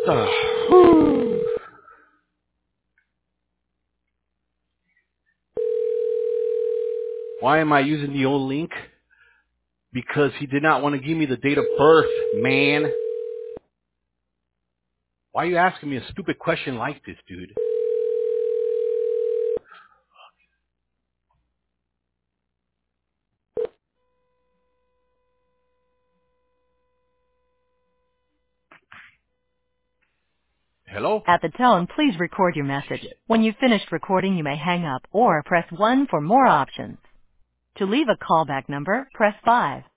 Whew. Why am I using the old link? Because he did not want to give me the date of birth, man. Why are you asking me a stupid question like this, dude? Hello? At the tone, please record your message. When you've finished recording, you may hang up or press 1 for more options. To leave a callback number, press 5.